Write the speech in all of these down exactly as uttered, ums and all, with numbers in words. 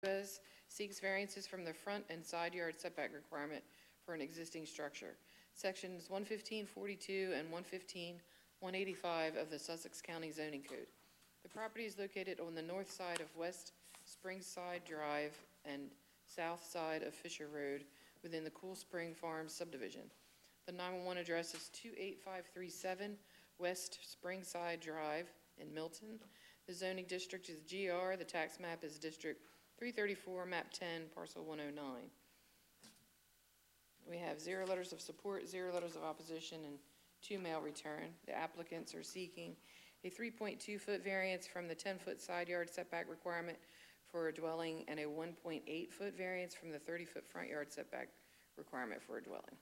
Lopez seeks variances from the front and side yard setback requirement for an existing structure. Sections one fifteen forty-two and one fifteen one eighty-five of the Sussex County Zoning Code. The property is located on the north side of West Springside Drive and south side of Fisher Road within the Cool Spring Farms subdivision. The nine one one address is two eight five three seven West Springside Drive in Milton. The zoning district is G R. The tax map is District three thirty-four, map ten, parcel one oh nine. We have zero letters of support, zero letters of opposition, and two mail return. The applicants are seeking a three point two foot variance from the ten foot side yard setback requirement for a dwelling and a one point eight foot variance from the thirty foot front yard setback requirement for a dwelling.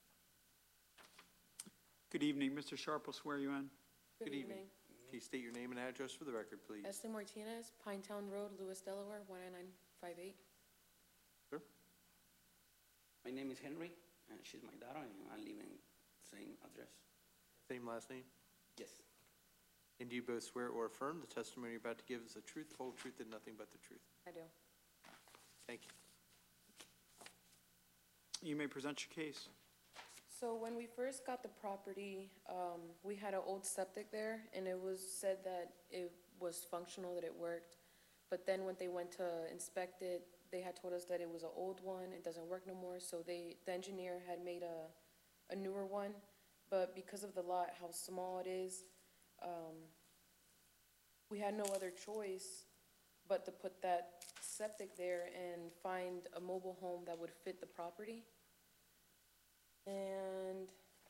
Good evening. Mister Sharp will swear you in. Good evening. Can you state your name and address for the record, please? Esther Martinez, Pinetown Road, Lewis, Delaware, one nine nine five eight. Sir? My name is Henry, and she's my daughter, and I live in the same address. Same last name? Yes, And do you both swear or affirm the testimony you're about to give is the truth, the whole truth, and nothing but the truth? I do. Thank you. You may present your case. So when we first got the property, um, we had an old septic there, and it was said that it was functional, that it worked. But then when they went to inspect it, they had told us that it was an old one, it doesn't work no more, so they, the engineer had made a, a newer one. But because of the lot, how small it is, um, we had no other choice but to put that septic there and find a mobile home that would fit the property. And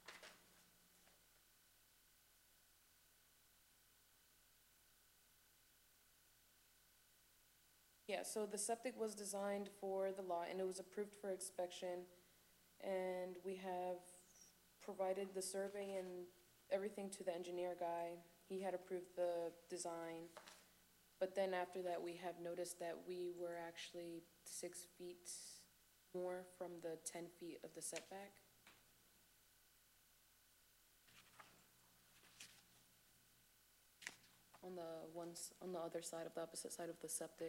yeah, so the septic was designed for the lot and it was approved for inspection. And we have provided the survey and everything to the engineer guy. He had approved the design. But then after that, we have noticed that we were actually six feet more from the ten feet of the setback. On the ones, on the other side of the opposite side of the septic.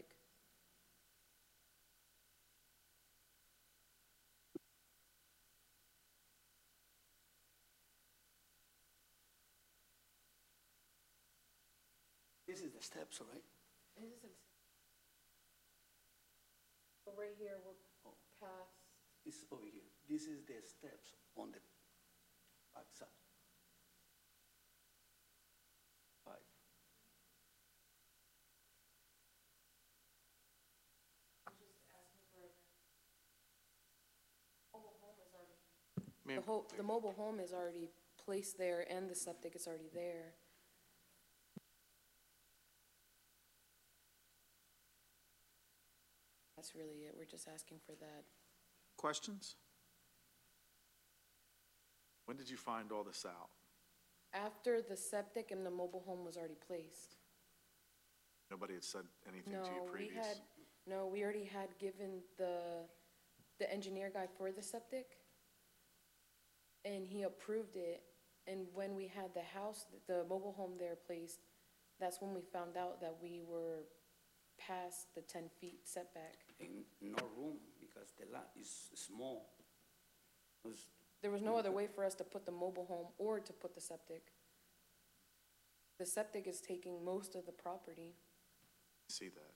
this is the steps, all right? So right here, we're past. It's over here. This is the steps on the back side. Five. Ma'am, The whole, the mobile home is already placed there and the septic is already there. That's really it. We're just asking for that. Questions? When did you find all this out? After the septic and the mobile home was already placed. Nobody had said anything No, to you we previous? had, no, we already had given the, the engineer guy for the septic. And he approved it. And when we had the house, the mobile home there placed, that's when we found out that we were past the ten feet setback. And no room because the lot is small. It was- There was no other way for us to put the mobile home or to put the septic. The septic is taking most of the property. See that?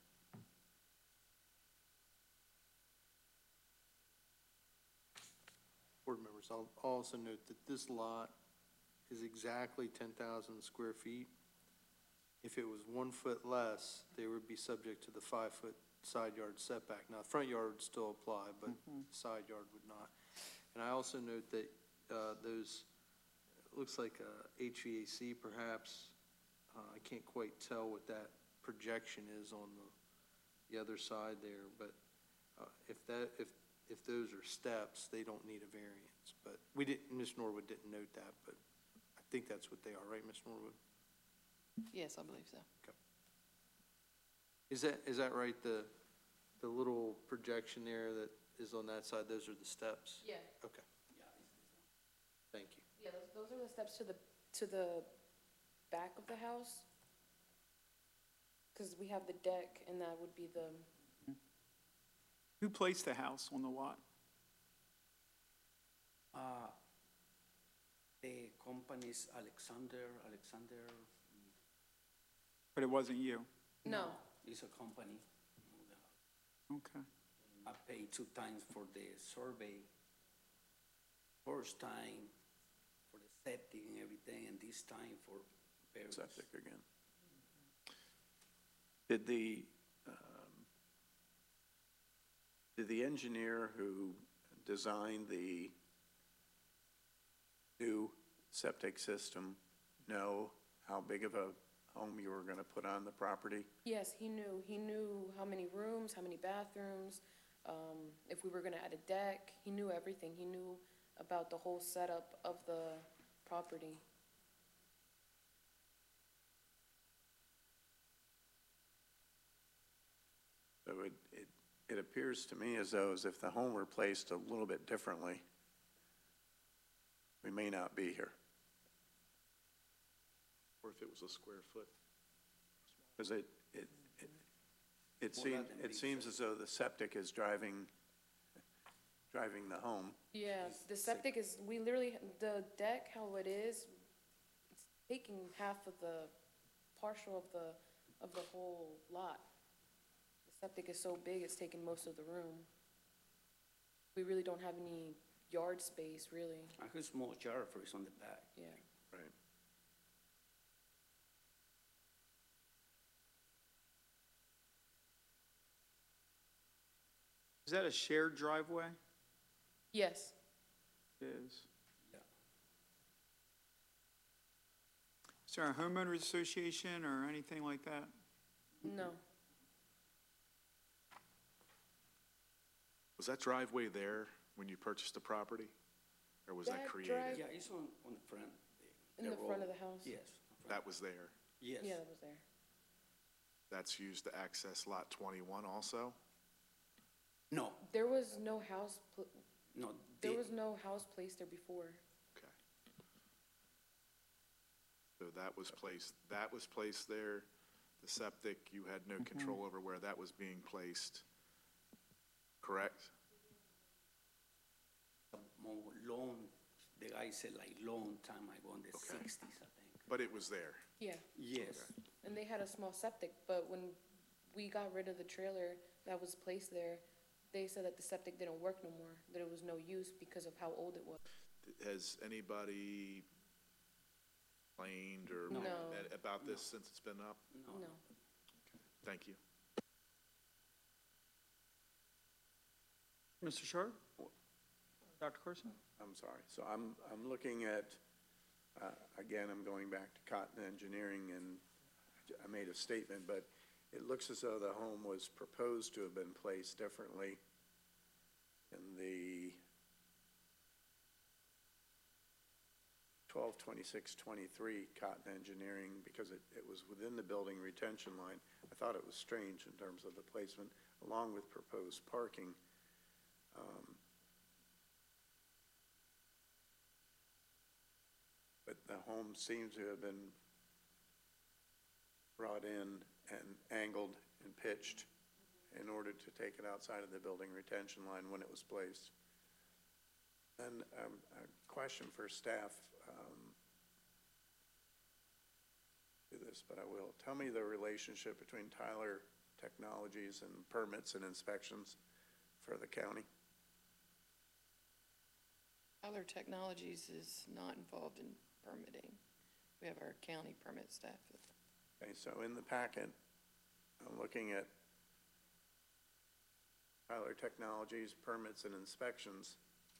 board members, I'll also note that this lot is exactly ten thousand square feet. If it was one foot less, they would be subject to the five-foot side yard setback. Now, front yard would still apply, but the side yard would not. And I also note that uh, those, it looks like a H V A C perhaps. Uh, I can't quite tell what that projection is on the, the other side there, but uh, if that, if, if those are steps, they don't need a variance. But we didn't, Miz Norwood didn't note that, but I think that's what they are, right, Miz Norwood? Yes, I believe so. Is that, is that right, the, the little projection there that is on that side, those are the steps? Yeah. Okay, Yeah, it's this one. thank you. Yeah, those, those are the steps to the, to the back of the house. Because we have the deck and that would be the Who placed the house on the lot? Uh, the company's Alexander, Alexander. But it wasn't you? No, It's a company. Okay. I paid two times for the survey. First time for the septic and everything, and this time for various. Septic again. Did the, um, did the engineer who designed the new septic system know how big of a home you were gonna put on the property? yes, he knew. He knew how many rooms, how many bathrooms, um, if we were gonna add a deck. He knew everything. He knew about the whole setup of the property. So it, it, it appears to me as though as if the home were placed a little bit differently, we may not be here. Or if it was a square foot. Because it, it, it, it More seems, than it big seems as though the septic is driving, driving the home. Yeah, the septic is, we literally, the deck, how it is, it's taking half of the, partial of the, of the whole lot. The septic is so big, it's taking most of the room. We really don't have any yard space, really, I have a small jar for it's on the back. yeah. Right. Is that a shared driveway? Yes, It is. Yeah. Is there a homeowners association or anything like that? no, Was that driveway there when you purchased the property? Or was that That created? drive- Yeah, it's on, on the front. in the front of the house. Yes. front. That was there. Yes. Yeah, that was there. That's used to access lot twenty-one also? No, There was no house, pl- no. there the- was no house placed there before. Okay. So that was placed, that was placed there. The septic, you had no control over where that was being placed, correct? More long, the guy said like long time ago in the Okay. sixties, I think. But it was there. Yeah, Yes. and they had a small septic, but when we got rid of the trailer that was placed there, they said that the septic didn't work no more, that it was no use because of how old it was. Has anybody complained or No. a- about this since it's been up? No. No. Thank you. Mister Sharp? Doctor Carson? I'm sorry. So I'm, I'm looking at, uh, again, I'm going back to Cotton Engineering, and I made a statement, but it looks as though the home was proposed to have been placed differently in the twelve twenty-six twenty-three Cotton Engineering, because it, it was within the building retention line. I thought it was strange in terms of the placement, along with proposed parking. Um, But the home seems to have been brought in and angled and pitched in order to take it outside of the building retention line when it was placed. And um, a question for staff, um, do this, but I will. Tell me the relationship between Tyler Technologies and permits and inspections for the county. Tyler Technologies is not involved in permitting. We have our county permit staff. Okay, so in the packet, I'm looking at Tyler Technologies, permits and inspections.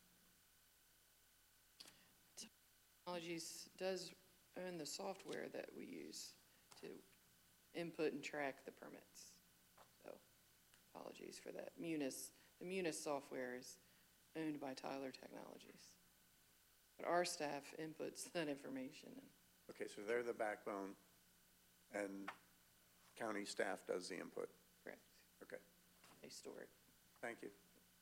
Technologies does own the software that we use to input and track the permits. So apologies for that. Munis, the Munis software is owned by Tyler Technologies. But our staff inputs that information. Okay, so they're the backbone, and county staff does the input. Correct. Okay, They store it. thank you.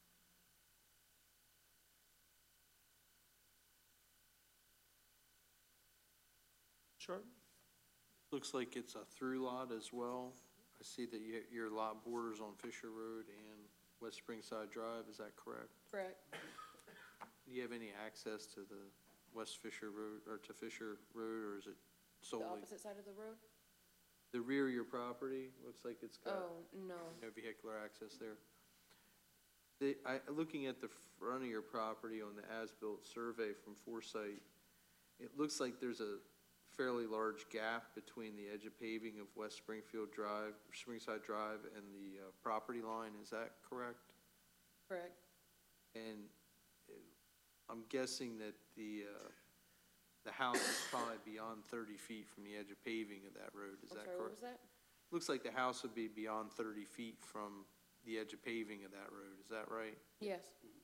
Sharp? Looks like it's a through lot as well. I see that you, your lot borders on Fisher Road and West Springside Drive, is that correct? Correct. Do you have any access to the West Fisher Road, or to Fisher Road, or is it The solely? opposite side of the road? The rear of your property, looks like it's got Oh, no. no vehicular access there. The, I, looking at the front of your property on the as-built survey from Foresight, it looks like there's a fairly large gap between the edge of paving of West Springfield Drive, Springside Drive, and the, uh, property line, is that correct? Correct. And uh, I'm guessing that the, uh, the house is probably beyond thirty feet from the edge of paving of that road, is I'm that sorry, what correct? was that? Looks like the house would be beyond thirty feet from the edge of paving of that road, is that right? Yes.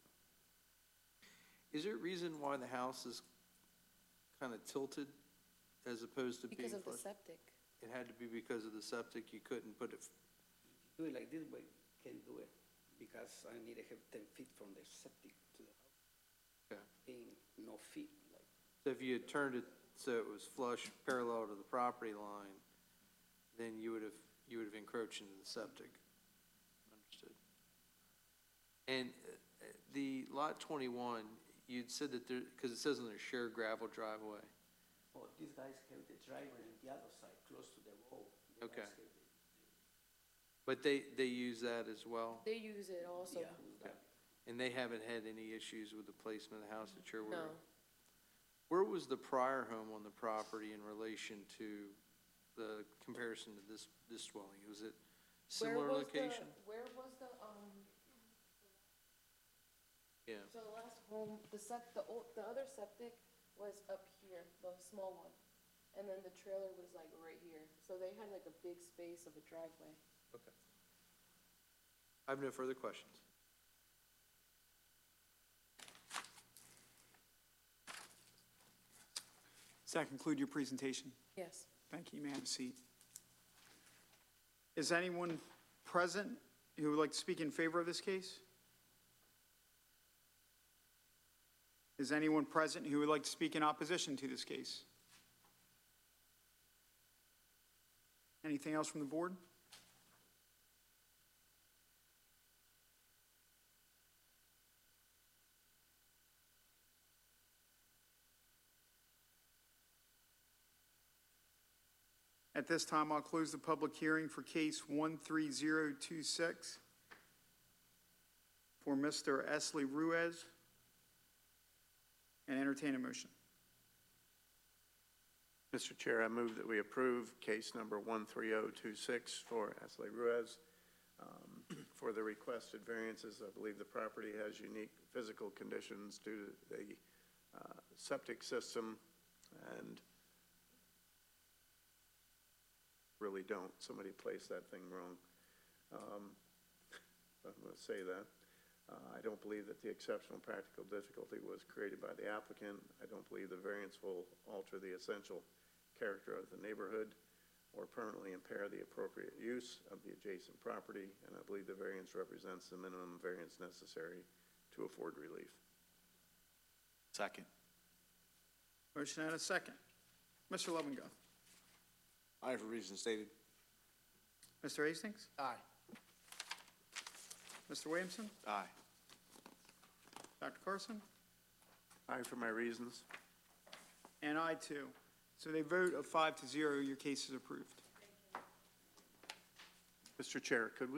Is there a reason why the house is kind of tilted as opposed to being Because of the flush? septic. It had to be because of the septic, you couldn't put it, Do it like this way, can't do it, because I need to have ten feet from the septic to the house. Okay. Being no feet, like, so if you had turned it so it was flush parallel to the property line, then you would have, you would have encroached into the septic. Understood. And uh, the lot twenty-one, you'd said that there, because it says on there shared gravel driveway. oh, these guys have the driveway on the other side, close to the road. The Okay. guys have the- But they, they use that as well? They use it also. Yeah. Okay. And they haven't had any issues with the placement of the house that you're aware No. of? Where was the prior home on the property in relation to the comparison to this, this dwelling? Was it similar Where was the- location? Where was the, um, Yeah, so the last home, the sep, the old, the other septic was up here, the small one. And then the trailer was like right here. So they had like a big space of a driveway. okay. I have no further questions. Does that conclude your presentation? Yes. Thank you. You may have a seat. Is anyone present who would like to speak in favor of this case? Is anyone present who would like to speak in opposition to this case? Anything else from the board? At this time, I'll close the public hearing for case one three zero two six for Mister Esley Ruiz and entertain a motion. Mister Chair, I move that we approve case number one three zero two six for Ashley Ruiz. Um, For the requested variances, I believe the property has unique physical conditions due to the uh, septic system, and really don't. Somebody placed that thing wrong. Um, I'm going to say that. Uh, I don't believe that the exceptional practical difficulty was created by the applicant. I don't believe the variance will alter the essential character of the neighborhood or permanently impair the appropriate use of the adjacent property, and I believe the variance represents the minimum variance necessary to afford relief. Second. Motion and a second. Mister Levengoff. Aye for reasons stated. Mister Hastings? Aye. Mister Williamson? Aye. Doctor Carson? Aye for my reasons. And I too. So they vote of five to zero, your case is approved. Mister Chair, could we